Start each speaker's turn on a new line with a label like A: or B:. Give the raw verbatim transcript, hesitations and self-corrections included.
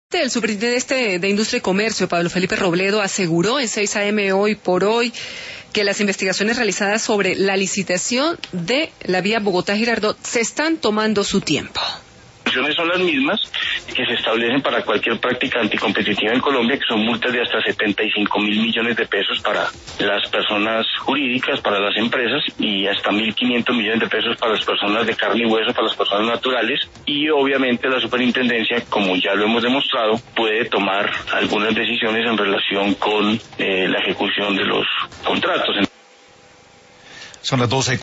A: El superintendente de Industria y Comercio, Pablo Felipe Robledo, aseguró en seis A M hoy por hoy que las investigaciones realizadas sobre la licitación de la vía Bogotá-Girardot se están tomando su tiempo.
B: Las sanciones son las mismas que se establecen para cualquier práctica anticompetitiva en Colombia, que son multas de hasta setenta y cinco mil millones de pesos para las personas jurídicas, para las empresas, y hasta mil quinientos millones de pesos para las personas de carne y hueso, para las personas naturales. Y obviamente la superintendencia, como ya lo hemos demostrado, puede tomar algunas decisiones en relación con eh, la ejecución de los contratos.
C: Son las doce.